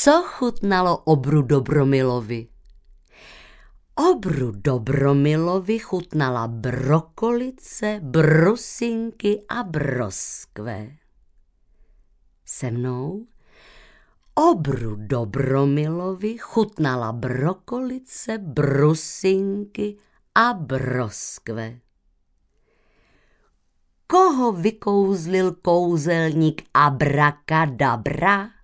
Co chutnalo obru Dobromilovi? Obru Dobromilovi chutnala brokolice, brusinky a broskve. Se mnou? Obru Dobromilovi chutnala brokolice, brusinky a broskve. Koho vykouzlil kouzelník abrakadabra?